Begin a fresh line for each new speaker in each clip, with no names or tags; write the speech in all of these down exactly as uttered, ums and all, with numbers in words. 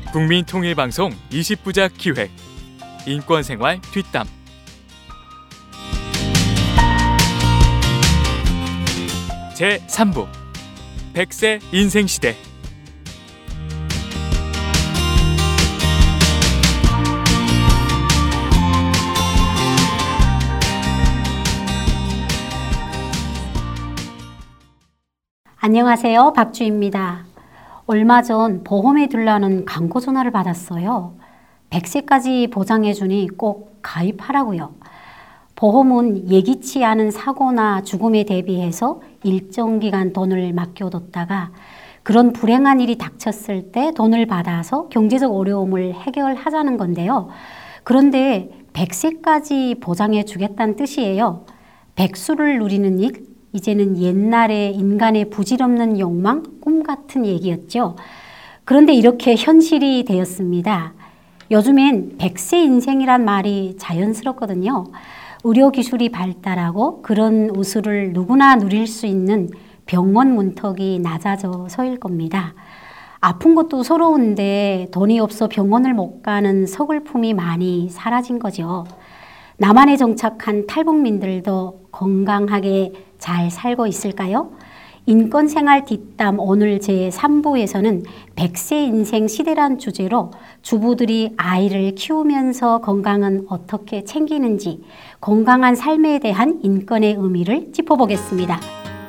국민통일방송 이십 부작 기획 인권생활 뒷담. 제삼 부 백 세 인생시대.
안녕하세요. 박주입니다. 얼마 전 보험에 들라는 광고 전화를 받았어요. 백 세까지 보장해주니 꼭 가입하라고요. 보험은 예기치 않은 사고나 죽음에 대비해서 일정 기간 돈을 맡겨뒀다가 그런 불행한 일이 닥쳤을 때 돈을 받아서 경제적 어려움을 해결하자는 건데요. 그런데 백 세까지 보장해주겠다는 뜻이에요. 백수를 누리는 일, 이제는 옛날의 인간의 부질없는 욕망, 꿈 같은 얘기였죠. 그런데 이렇게 현실이 되었습니다. 요즘엔 백 세 인생이란 말이 자연스럽거든요. 의료기술이 발달하고 그런 우수를 누구나 누릴 수 있는 병원 문턱이 낮아져서일 겁니다. 아픈 것도 서러운데 돈이 없어 병원을 못 가는 서글픔이 많이 사라진 거죠. 남한에 정착한 탈북민들도 건강하게 잘 살고 있을까요? 인권생활 뒷담 오늘 제삼 부에서는 백 세 인생 시대란 주제로 주부들이 아이를 키우면서 건강은 어떻게 챙기는지, 건강한 삶에 대한 인권의 의미를 짚어보겠습니다.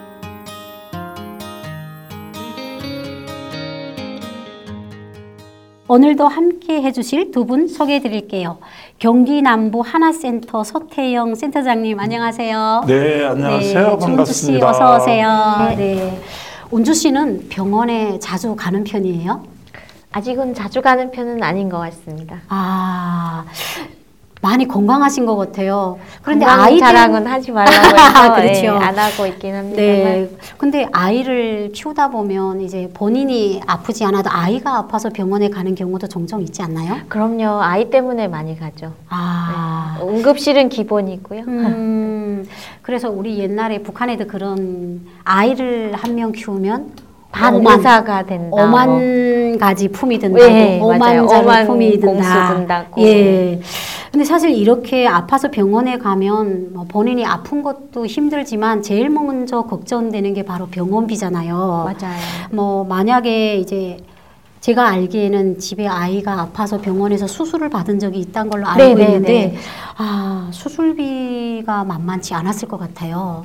오늘도 함께 해주실 두 분 소개해 드릴게요. 경기 남부 하나센터 서태영 센터장님 안녕하세요.
네, 안녕하세요.
네,
반갑습니다.
운주 씨 어서 오세요. 네. 네. 운주 씨는 병원에 자주 가는 편이에요?
아직은 자주 가는 편은 아닌 것 같습니다.
아, 많이 건강하신 것 같아요.
그런데 아이 자랑은 하지 말라고 해서 그렇죠. 네, 안 하고 있긴 합니다만.
네. 근데 아이를 키우다 보면 이제 본인이 아프지 않아도 아이가 아파서 병원에 가는 경우도 종종 있지 않나요?
그럼요. 아이 때문에 많이 가죠.
아,
네. 응급실은 기본이고요.
음, 그래서 우리 옛날에 북한에도 그런 아이를 한 명 키우면
반의사가 된다.
오만 가지 품이 든다고.
네,
오만 자루 품이 든다.
공수 든다고.
예. 근데 사실 이렇게 아파서 병원에 가면 뭐 본인이 아픈 것도 힘들지만 제일 먼저 걱정되는 게 바로 병원비잖아요.
맞아요.
뭐 만약에 이제 제가 알기에는 집에 아이가 아파서 병원에서 수술을 받은 적이 있다는 걸로 알고
네네네.
있는데 아, 수술비가 만만치 않았을 것 같아요.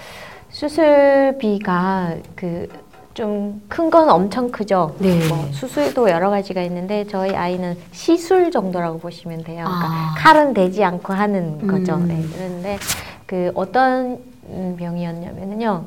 수술비가 그 좀 큰 건 엄청 크죠.
네.
뭐 수술도 여러 가지가 있는데 저희 아이는 시술 정도라고 보시면 돼요. 그러니까
아.
칼은 대지 않고 하는 거죠.
음.
네. 그런데 그 어떤 병이었냐면요,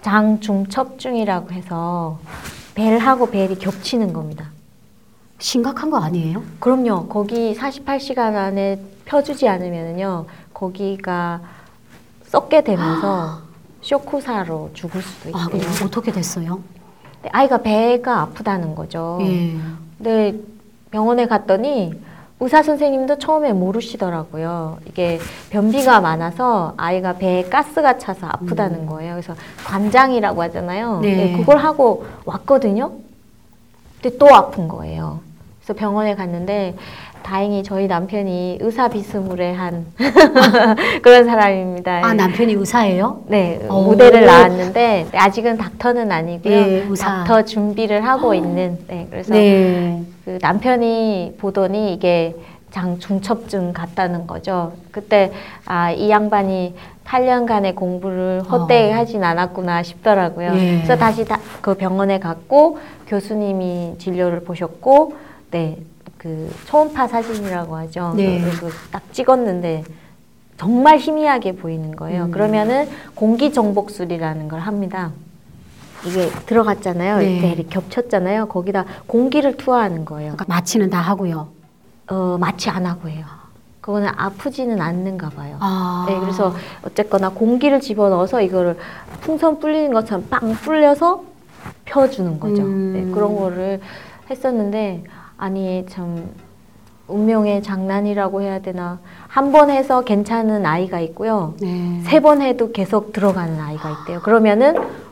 장중첩중이라고 해서 벨하고 벨이 겹치는 겁니다.
심각한 거 아니에요?
그럼요. 거기 사십팔 시간 안에 펴주지 않으면요, 거기가 썩게 되면서 쇼크사로 죽을 수도 있대요.
아, 그럼 어떻게 됐어요?
아이가 배가 아프다는 거죠.
예.
근데 병원에 갔더니 의사 선생님도 처음에 모르시더라고요. 이게 변비가 많아서 아이가 배에 가스가 차서 아프다는 거예요. 그래서 관장이라고 하잖아요.
네.
네, 그걸 하고 왔거든요. 근데 또 아픈 거예요. 그래서 병원에 갔는데 다행히 저희 남편이 의사 비스무리한 그런 사람입니다.
아, 남편이 의사예요?
네,
오.
모델을 낳았는데 아직은 닥터는 아니고요.
네, 의사.
닥터 준비를 하고 있는. 네, 그래서
네.
그 남편이 보더니 이게 장중첩중 같다는 거죠. 그때 아, 이 양반이 팔 년간의 공부를 헛되이
어.
하진 않았구나 싶더라고요.
예.
그래서 다시 다, 그 병원에 갔고 교수님이 진료를 보셨고, 네, 그 초음파 사진이라고 하죠.
네.
그래서 딱 찍었는데 정말 희미하게 보이는 거예요.
음.
그러면은 공기정복술이라는 걸 합니다. 이게 들어갔잖아요.
네.
이렇게, 이렇게 겹쳤잖아요. 거기다 공기를 투하하는 거예요.
그러니까 마취는 다 하고요.
어, 마취 안 하고 해요. 그거는 아프지는 않는가 봐요.
아.
네, 그래서 어쨌거나 공기를 집어넣어서 이거를 풍선 불리는 것처럼 빵 불려서 펴주는 거죠.
음.
네, 그런 거를 했었는데, 아니 참 운명의 장난이라고 해야 되나. 한 번 해서 괜찮은 아이가 있고요.
네.
세 번 해도 계속 들어가는 아이가 있대요. 그러면은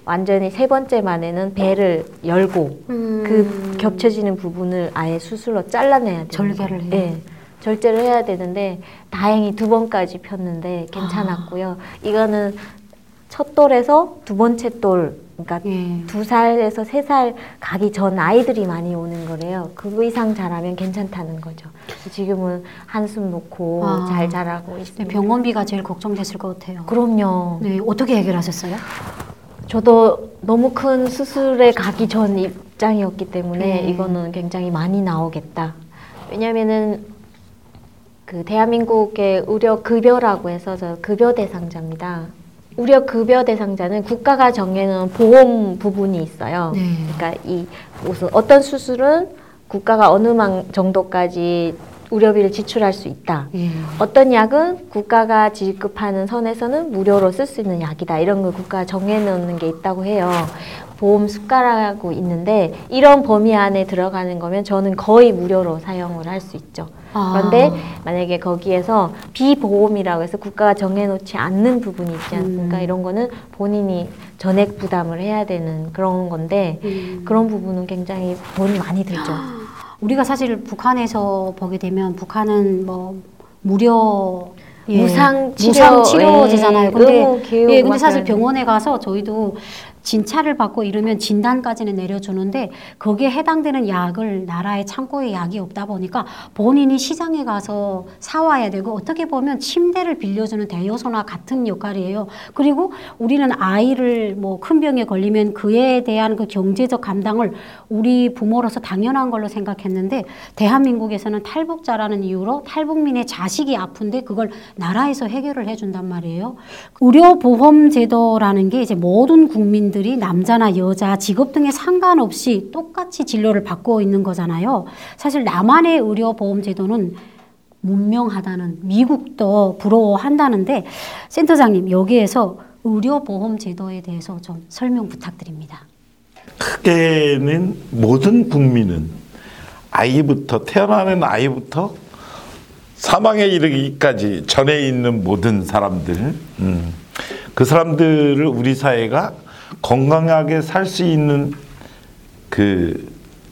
완전히 세 번째 만에는 배를 열고
음.
그 겹쳐지는 부분을 아예 수술로 잘라내야 돼요.
절개를 해요.
네. 절제를 해야 되는데 다행히 두 번까지 폈는데 괜찮았고요. 아. 이거는 첫 돌에서 두 번째 돌, 그러니까
예.
두 살에서 세 살 가기 전 아이들이 많이 오는 거래요. 그 이상 자라면 괜찮다는 거죠. 지금은 한숨 놓고
아.
잘 자라고 있습니다.
병원비가 제일 걱정됐을 것 같아요.
그럼요.
네, 어떻게 해결하셨어요?
저도 너무 큰 수술에 가기 전 입장이었기 때문에
네.
이거는 굉장히 많이 나오겠다. 왜냐면은 그 대한민국의 의료 급여라고 해서 저 급여 대상자입니다. 의료 급여 대상자는 국가가 정해놓은 보험 부분이 있어요.
네.
그러니까 이 무슨 어떤 수술은 국가가 어느 만 정도까지 의료비를 지출할 수 있다.
예.
어떤 약은 국가가 지급하는 선에서는 무료로 쓸 수 있는 약이다. 이런 걸 국가가 정해놓는 게 있다고 해요. 보험 수가라고 있는데 이런 범위 안에 들어가는 거면 저는 거의 무료로 사용을 할 수 있죠.
아.
그런데 만약에 거기에서 비보험이라고 해서 국가가 정해놓지 않는 부분이 있지 않습니까?
음.
이런 거는 본인이 전액 부담을 해야 되는 그런 건데
음.
그런 부분은 굉장히 돈이 많이 들죠.
우리가 사실 북한에서 보게 되면 북한은 뭐 무료 예,
무상 치료,
무상 치료제잖아요. 근데
의무 교육
예, 근데 사실
막
병원에 가서 저희도 진찰을 받고 이러면 진단까지는 내려주는데 거기에 해당되는 약을 나라의 창고에 약이 없다 보니까 본인이 시장에 가서 사와야 되고 어떻게 보면 침대를 빌려주는 대여소나 같은 역할이에요. 그리고 우리는 아이를 뭐 큰 병에 걸리면 그에 대한 그 경제적 감당을 우리 부모로서 당연한 걸로 생각했는데 대한민국에서는 탈북자라는 이유로 탈북민의 자식이 아픈데 그걸 나라에서 해결을 해준단 말이에요. 의료보험제도라는 게 이제 모든 국민 들이 남자나 여자, 직업 등에 상관없이 똑같이 진료를 받고 있는 거잖아요. 사실 남한의 의료보험제도는 문명하다는 미국도 부러워한다는데 센터장님 여기에서 의료보험제도에 대해서 좀 설명 부탁드립니다.
크게는 모든 국민은 아이부터 태어나는 아이부터 사망에 이르기까지 전에 있는 모든 사람들 음, 그 사람들을 우리 사회가 건강하게 살 수 있는 그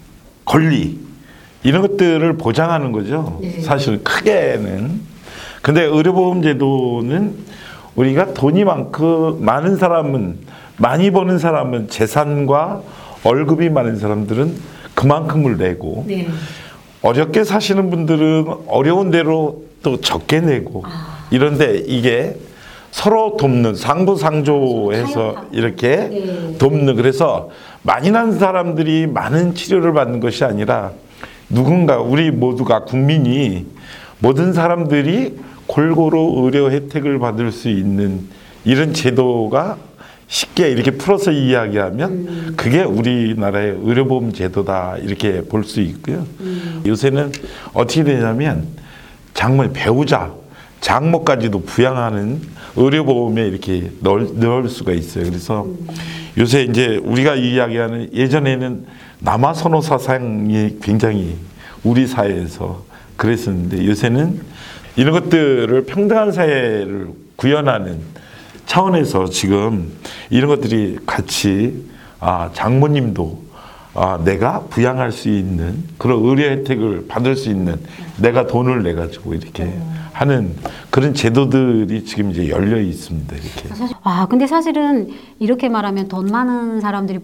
권리 이런 것들을 보장하는 거죠.
네.
사실 크게는. 근데 의료보험 제도는 우리가 돈이 많고 많은 사람은 많이 버는 사람은 재산과 월급이 많은 사람들은 그만큼을 내고
네.
어렵게 사시는 분들은 어려운 대로 또 적게 내고
아.
이런데 이게 서로 돕는 상부상조해서
타협하고.
이렇게
네.
돕는 그래서 많이 난 사람들이 많은 치료를 받는 것이 아니라 누군가 우리 모두가 국민이 모든 사람들이 골고루 의료 혜택을 받을 수 있는 이런 제도가 쉽게 이렇게 풀어서 이야기하면
음.
그게 우리나라의 의료보험 제도다 이렇게 볼 수 있고요.
음.
요새는 어떻게 되냐면 장모 배우자 장모까지도 부양하는 의료보험에 이렇게 넣을, 넣을 수가 있어요. 그래서 음. 요새 이제 우리가 이야기하는 예전에는 남아선호 사상이 굉장히 우리 사회에서 그랬었는데 요새는 이런 것들을 평등한 사회를 구현하는 차원에서 지금 이런 것들이 같이 아, 장모님도 아, 내가 부양할 수 있는 그런 의료 혜택을 받을 수 있는 내가 돈을 내 가지고 이렇게 음. 하는 그런 제도들이 지금 이제 열려 있습니다. 이렇게.
아, 근데 사실은 이렇게 말하면 돈 많은 사람들이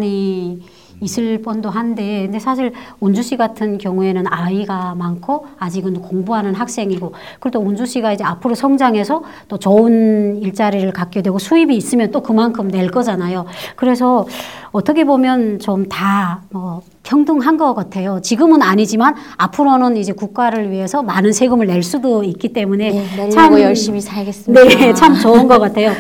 불만이 있을 뻔도 한데, 근데 사실 운주 씨 같은 경우에는 아이가 많고 아직은 공부하는 학생이고, 그리고 또 운주 씨가 이제 앞으로 성장해서 또 좋은 일자리를 갖게 되고 수입이 있으면 또 그만큼 낼 거잖아요. 그래서 어떻게 보면 좀 다 뭐 평등한 것 같아요. 지금은 아니지만 앞으로는 이제 국가를 위해서 많은 세금을 낼 수도 있기 때문에
네, 내려고
참
열심히 살겠습니다.
네, 참 좋은 것 같아요.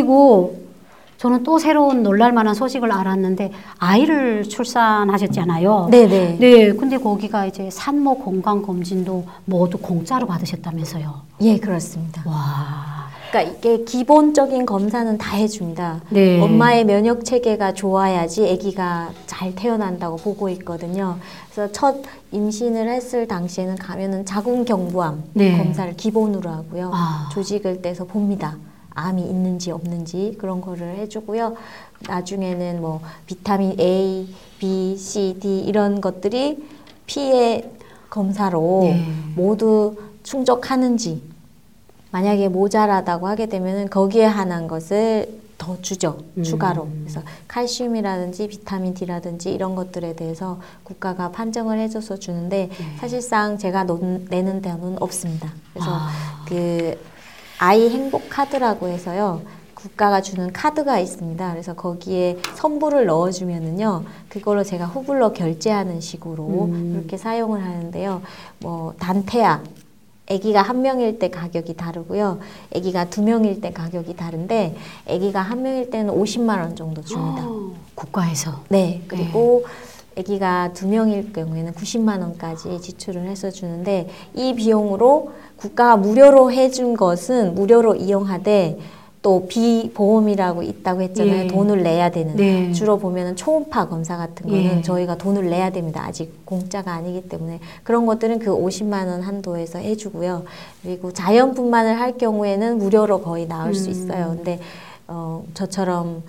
그리고 저는 또 새로운 놀랄만한 소식을 알았는데 아이를 출산하셨잖아요.
네네.
네, 근데 거기가 이제 산모 건강 검진도 모두 공짜로 받으셨다면서요.
예, 그렇습니다.
와.
그러니까 이게 기본적인 검사는 다 해줍니다.
네.
엄마의 면역 체계가 좋아야지 아기가 잘 태어난다고 보고 있거든요. 그래서 첫 임신을 했을 당시에는 가면은 자궁경부암
네.
검사를 기본으로 하고요.
아.
조직을 떼서 봅니다. 암이 있는지 없는지 그런 거를 해주고요. 나중에는 뭐 비타민 A, B, C, D 이런 것들이 피의 검사로
네.
모두 충족하는지, 만약에 모자라다고 하게 되면은 거기에 한한 것을 더 주죠.
음.
추가로. 그래서 칼슘이라든지 비타민 D라든지 이런 것들에 대해서 국가가 판정을 해줘서 주는데
네.
사실상 제가 논, 내는 데는 없습니다. 그래서
아.
그 아이 행복 카드라고 해서요. 국가가 주는 카드가 있습니다. 그래서 거기에 선불을 넣어주면은요, 그걸로 제가 후불로 결제하는 식으로
음.
그렇게 사용을 하는데요. 뭐 단태아, 아기가 한 명일 때 가격이 다르고요. 아기가 두 명일 때 가격이 다른데, 아기가 한 명일 때는 오십만 원 정도 줍니다.
어, 국가에서.
네, 그리고 아기가 두 명일 경우에는 구십만 원까지 지출을 해서 주는데, 이 비용으로 국가가 무료로 해준 것은 무료로 이용하되 또 비보험이라고 있다고 했잖아요.
예.
돈을 내야 되는.
네.
주로 보면은 초음파 검사 같은 거는
예.
저희가 돈을 내야 됩니다. 아직 공짜가 아니기 때문에. 그런 것들은 그 오십만 원 한도에서 해주고요. 그리고 자연분만을 할 경우에는 무료로 거의 나올 수
음.
있어요. 근데 어, 저처럼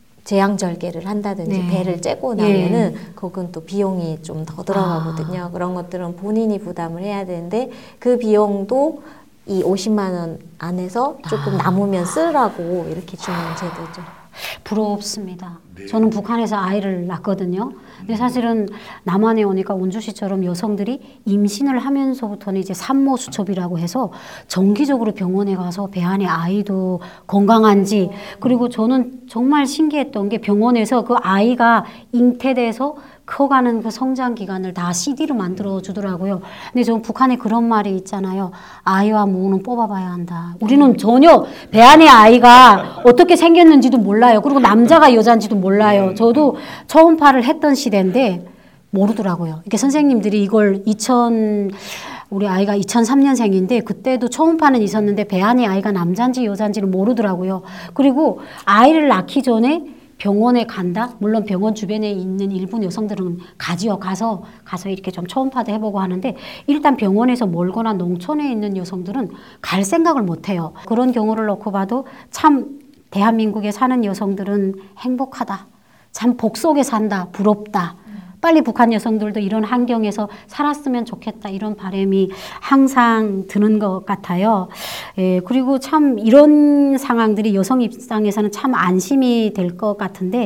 제왕절개를 한다든지
네.
배를 째고 나면은 그건 또 비용이 좀 더 들어가거든요.
아.
그런 것들은 본인이 부담을 해야 되는데 그 비용도 이 오십만 원 안에서 조금
아.
남으면 쓰라고 이렇게 주는 제도죠.
부럽습니다. 저는 북한에서 아이를 낳거든요. 근데 사실은 남한에 오니까 운주 씨처럼 여성들이 임신을 하면서부터는 이제 산모 수첩이라고 해서 정기적으로 병원에 가서 배 안에 아이도 건강한지, 그리고 저는 정말 신기했던 게 병원에서 그 아이가 잉태돼서 커가는 그 성장 기간을 다 씨디로 만들어 주더라고요. 근데 전 북한에 그런 말이 있잖아요. 아이와 무는 뽑아봐야 한다. 우리는 전혀 배 안에 아이가 어떻게 생겼는지도 몰라요. 그리고 남자가 여자인지도 몰라요. 저도 초음파를 했던 시대인데 모르더라고요. 이렇게 선생님들이 이걸 이천 우리 아이가 이천삼 년생인데 그때도 초음파는 있었는데 배 안에 아이가 남자인지 여자인지를 모르더라고요. 그리고 아이를 낳기 전에 병원에 간다? 물론 병원 주변에 있는 일부 여성들은 가지요. 가서, 가서 이렇게 좀 초음파도 해보고 하는데, 일단 병원에서 멀거나 농촌에 있는 여성들은 갈 생각을 못 해요. 그런 경우를 놓고 봐도 참 대한민국에 사는 여성들은 행복하다. 참 복 속에 산다. 부럽다. 빨리 북한 여성들도 이런 환경에서 살았으면 좋겠다. 이런 바람이 항상 드는 것 같아요. 예, 그리고 참 이런 상황들이 여성 입장에서는 참 안심이 될 것 같은데,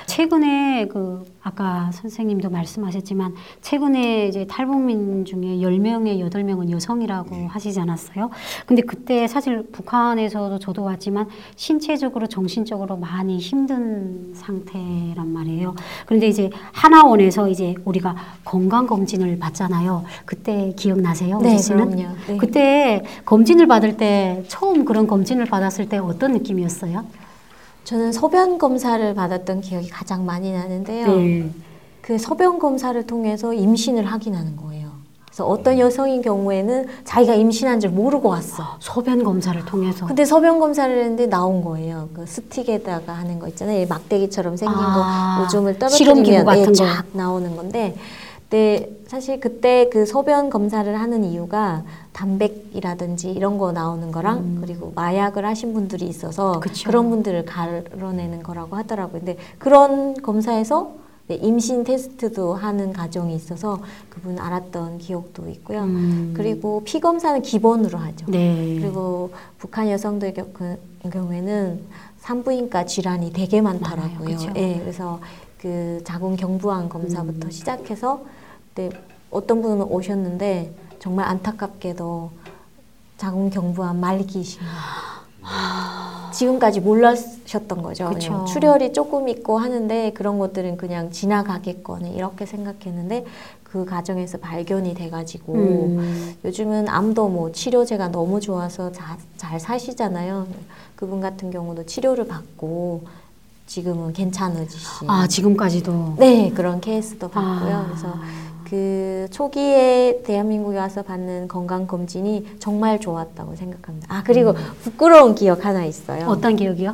최근에 그 아까 선생님도 말씀하셨지만 최근에 이제 탈북민 중에 열 명에 여덟 명은 여성이라고 하시지 않았어요? 근데 그때 사실 북한에서도 저도 왔지만 신체적으로 정신적으로 많이 힘든 상태란 말이에요. 그런데 이제 하나원에서 이제 우리가 건강검진을 받잖아요. 그때 기억나세요?
네,
우지 씨는?
그럼요. 네.
그때 검진을 받을 때 처음 그런 검진을 받았을 때 어떤 느낌이었어요?
저는 소변 검사를 받았던 기억이 가장 많이 나는데요.
네.
그 소변 검사를 통해서 임신을 확인하는 거예요. 그래서 어떤 여성인 경우에는 자기가 임신한 줄 모르고 왔어.
소변 검사를 통해서.
근데 소변 검사를 했는데 나온 거예요. 그 스틱에다가 하는 거 있잖아요. 막대기처럼 생긴
아,
거 오줌을
실험기구
떨어뜨리면
같은
예,
거.
쫙 나오는 건데, 근데 사실 그때 그 소변 검사를 하는 이유가 단백이라든지 이런 거 나오는 거랑
음.
그리고 마약을 하신 분들이 있어서
그쵸.
그런 분들을 가려내는 거라고 하더라고요. 근데 그런 검사에서 네, 임신 테스트도 하는 과정이 있어서 그분 알았던 기억도 있고요.
음.
그리고 피 검사는 기본으로 하죠.
네.
그리고 북한 여성들 겨- 경우에는 산부인과 질환이 되게 많더라고요.
많아요. 그쵸?
예, 그래서 그 자궁 경부암 검사부터
음.
시작해서 네, 어떤 분은 오셨는데 정말 안타깝게도 자궁 경부암 말기이신 거예요. 지금까지 몰라셨던 거죠.
그쵸.
그냥 출혈이 조금 있고 하는데 그런 것들은 그냥 지나가겠거니 이렇게 생각했는데 그 과정에서 발견이 돼가지고
음.
요즘은 암도 뭐 치료제가 너무 좋아서 자, 잘 사시잖아요. 그분 같은 경우도 치료를 받고 지금은 괜찮으시신.
아, 지금까지도.
네, 그런 케이스도 봤고요.
아.
그래서 그 초기에 대한민국에 와서 받는 건강검진이 정말 좋았다고 생각합니다. 아, 그리고 부끄러운 기억 하나 있어요.
어떤 기억이요?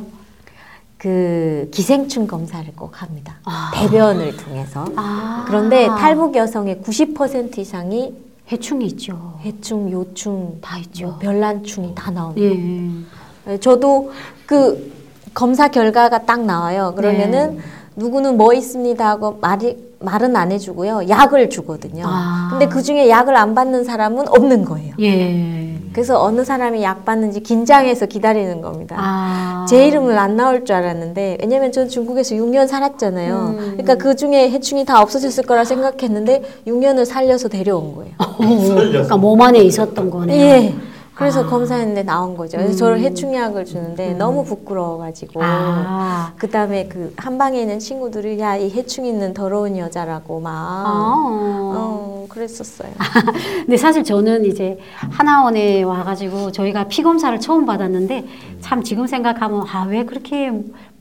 그 기생충 검사를 꼭 합니다.
아.
대변을 통해서.
아.
그런데 탈북 여성의 구십 퍼센트 이상이
해충이 있죠.
해충, 요충,
다 있죠.
뭐 별난충이 다 나옵니다.
예.
저도 그 검사 결과가 딱 나와요. 그러면은
네.
누구는 뭐 있습니다 하고 말이 말은 안 해주고요. 약을 주거든요.
아.
근데 그 중에 약을 안 받는 사람은 없는 거예요.
예.
그래서 어느 사람이 약 받는지 긴장해서 기다리는 겁니다.
아.
제 이름은 안 나올 줄 알았는데 왜냐면 전 중국에서 육 년 살았잖아요.
음.
그러니까 그 중에 해충이 다 없어졌을 거라 생각했는데 육 년을 살려서 데려온 거예요.
오, 그러니까 몸 안에 있었던 거네요.
예. 그래서
아.
검사했는데 나온 거죠. 그래서
음.
저를 해충약을 주는데
음.
너무 부끄러워가지고
아.
그 다음에 그 한방에 있는 친구들이 야, 이 해충 있는 더러운 여자라고 막
아.
어, 그랬었어요.
근데 사실 저는 이제 하나원에 와가지고 저희가 피 검사를 처음 받았는데 참 지금 생각하면 아, 왜 그렇게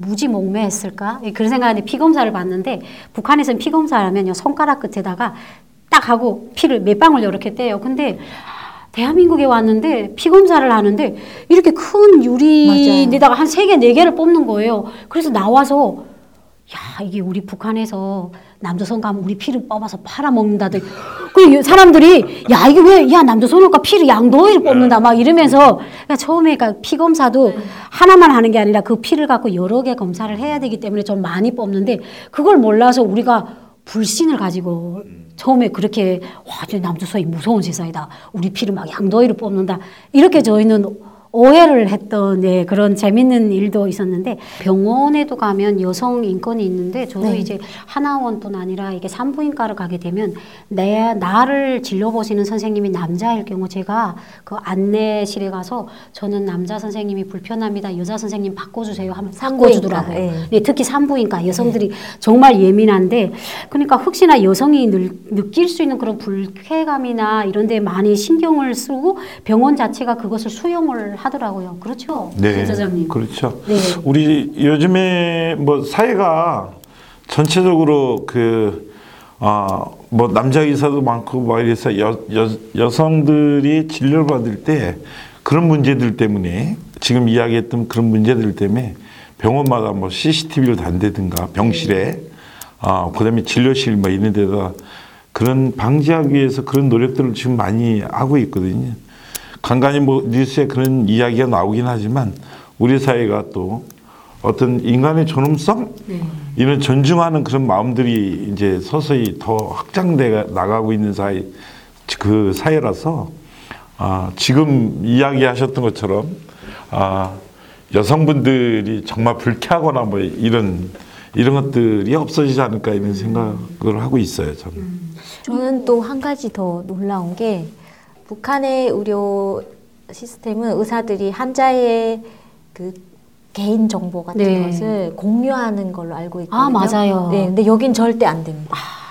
무지몽매했을까? 그런 생각하는데 피 검사를 받는데 북한에서는 피 검사하면요 손가락 끝에다가 딱 하고 피를 몇 방울 이렇게 떼요. 근데 대한민국에 왔는데 피 검사를 하는데 이렇게 큰 유리에다가 한 세 개, 네 개를 뽑는 거예요. 그래서 나와서 야, 이게 우리 북한에서 남조선 가면 우리 피를 뽑아서 팔아먹는다더. 그 사람들이 야, 이게 왜, 야, 남조선 올까 피를 양도를 뽑는다 막 이러면서 그러니까 처음에 그러니까 피 검사도 하나만 하는 게 아니라 그 피를 갖고 여러 개 검사를 해야 되기 때문에 좀 많이 뽑는데 그걸 몰라서 우리가 불신을 가지고 처음에 그렇게 와, 저 남조선이 무서운 세상이다. 우리 피를 막 양도이로 뽑는다. 이렇게 저희는 오해를 했던 예, 그런 재밌는 일도 있었는데 병원에도 가면 여성 인권이 있는데 저도
네.
이제 하나원뿐 아니라 이게 산부인과를 가게 되면 내 나를 진료보시는 선생님이 남자일 경우 제가 그 안내실에 가서 저는 남자 선생님이 불편합니다. 여자 선생님 바꿔주세요 하면 바꿔주더라고요.
예.
네, 특히 산부인과 여성들이 정말 예민한데 그러니까 혹시나 여성이 늘, 느낄 수 있는 그런 불쾌감이나 이런 데 많이 신경을 쓰고 병원 자체가 그것을 수용을 하더라고요. 그렇죠?
네,
센터장님.
그렇죠.
네.
우리 요즘에 뭐 사회가 전체적으로 그, 아, 뭐 남자 의사도 많고 막 이래서 여, 여, 여성들이 진료를 받을 때 그런 문제들 때문에 지금 이야기했던 그런 문제들 때문에 병원마다 뭐 씨씨티비를 단다든가 병실에 아, 그다음에 진료실 뭐 이런 데다 그런 방지하기 위해서 그런 노력들을 지금 많이 하고 있거든요. 간간히 뭐 뉴스에 그런 이야기가 나오긴 하지만 우리 사회가 또 어떤 인간의 존엄성
네.
이런 존중하는 그런 마음들이 이제 서서히 더 확장돼 나가고 있는 사회 그 사회라서 아, 지금 이야기하셨던 것처럼 아, 여성분들이 정말 불쾌하거나 뭐 이런 이런 것들이 없어지지 않을까 이런 생각을 하고 있어요. 저는.
저는 또 한 가지 더 놀라운 게 북한의 의료 시스템은 의사들이 환자의 그 개인 정보 같은
네.
것을 공유하는 걸로 알고 있거든요.
아, 맞아요.
네, 근데 여긴 절대 안 됩니다.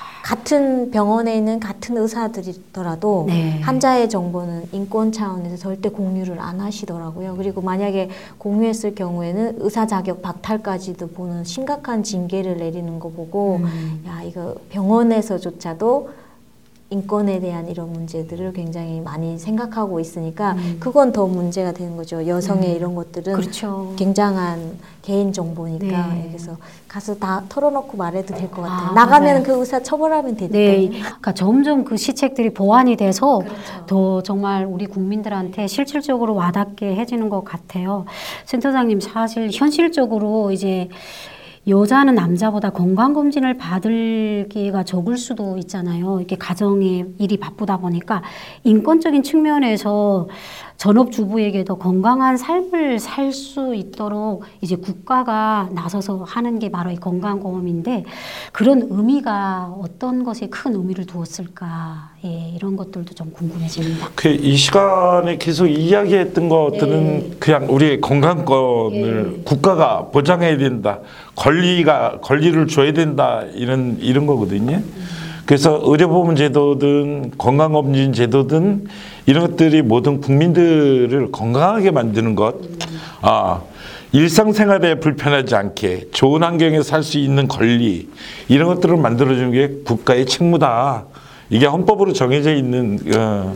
같은 병원에 있는 같은 의사들이더라도
네.
환자의 정보는 인권 차원에서 절대 공유를 안 하시더라고요. 그리고 만약에 공유했을 경우에는 의사 자격 박탈까지도 보는 심각한 징계를 내리는 거 보고
음.
야, 이거 병원에서조차도 인권에 대한 이런 문제들을 굉장히 많이 생각하고 있으니까
음.
그건 더 문제가 되는 거죠. 여성의
음.
이런 것들은
그렇죠.
굉장한 개인 정보니까
네.
그래서 가서 다 털어놓고 말해도 될 것 같아요.
아,
나가면
맞아요.
그 의사 처벌하면 되니까.
네, 그러니까 점점 그 시책들이 보완이 돼서
그렇죠.
더 정말 우리 국민들한테 실질적으로 와닿게 해지는 것 같아요. 센터장님 사실 현실적으로 이제 여자는 남자보다 건강검진을 받을 기회가 적을 수도 있잖아요. 이렇게 가정의 일이 바쁘다 보니까 인권적인 측면에서 전업주부에게도 건강한 삶을 살 수 있도록 이제 국가가 나서서 하는 게 바로 이 건강보험인데 그런 의미가 어떤 것에 큰 의미를 두었을까? 예, 이런 것들도 좀 궁금해집니다.
그 이 시간에 계속 이야기했던 것들은
네.
그냥 우리의 건강권을
네.
국가가 보장해야 된다. 권리가 권리를 줘야 된다. 이런 이런 거거든요. 그래서 의료보험 제도든 건강검진 제도든 이런 것들이 모든 국민들을 건강하게 만드는 것, 아, 일상생활에 불편하지 않게 좋은 환경에 살 수 있는 권리 이런 것들을 만들어주는 게 국가의 책무다. 이게 헌법으로 정해져 있는 어,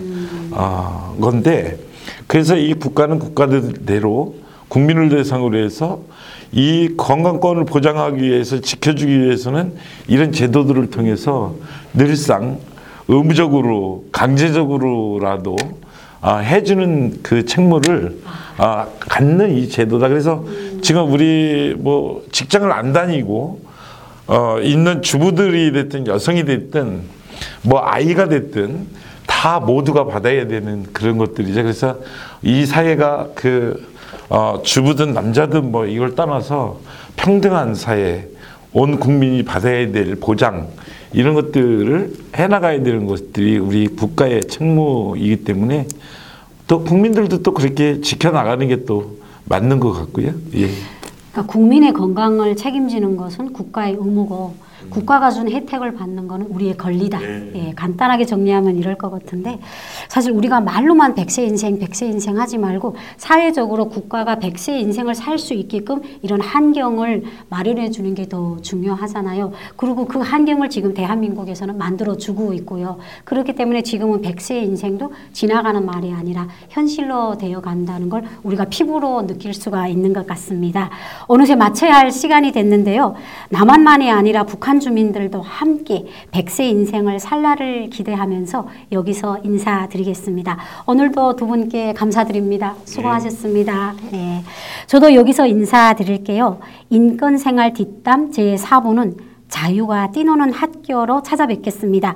어, 건데 그래서 이 국가는 국가대로 국민을 대상으로 해서 이 건강권을 보장하기 위해서 지켜주기 위해서는 이런 제도들을 통해서 늘상 의무적으로 강제적으로라도 어, 해주는 그 책무를 어, 갖는 이 제도다. 그래서 지금 우리 뭐 직장을 안 다니고 어, 있는 주부들이 됐든 여성이 됐든 뭐 아이가 됐든 다 모두가 받아야 되는 그런 것들이죠. 그래서 이 사회가 그 어, 주부든 남자든 뭐 이걸 떠나서 평등한 사회, 온 국민이 받아야 될 보장 이런 것들을 해나가야 되는 것들이 우리 국가의 책무이기 때문에 또 국민들도 또 그렇게 지켜나가는 게 또 맞는 것 같고요. 예.
그러니까 국민의 건강을 책임지는 것은 국가의 의무고 국가가 준 혜택을 받는 것은 우리의 권리다.
네.
예, 간단하게 정리하면 이럴 것 같은데 사실 우리가 말로만 백세 인생, 백세 인생 하지 말고 사회적으로 국가가 백세 인생을 살 수 있게끔 이런 환경을 마련해 주는 게 더 중요하잖아요. 그리고 그 환경을 지금 대한민국에서는 만들어 주고 있고요. 그렇기 때문에 지금은 백세 인생도 지나가는 말이 아니라 현실로 되어 간다는 걸 우리가 피부로 느낄 수가 있는 것 같습니다. 어느새 마쳐야 할 시간이 됐는데요. 남한만이 아니라 북한 주민들도 함께 백세 인생을 살 날을 기대하면서 여기서 인사드리겠습니다. 오늘도 두 분께 감사드립니다. 수고하셨습니다. 네. 저도 여기서 인사드릴게요. 인권생활 뒷담 제사 부는 자유가 뛰노는 학교로 찾아뵙겠습니다.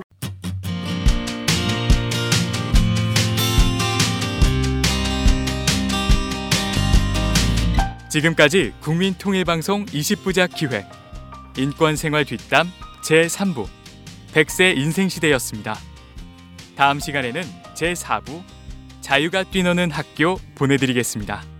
지금까지 국민통일방송 이십 부작 기획 인권생활 뒷담 제삼 부 백세 인생시대였습니다. 다음 시간에는 제사 부 자유가 뛰노는 학교 보내드리겠습니다.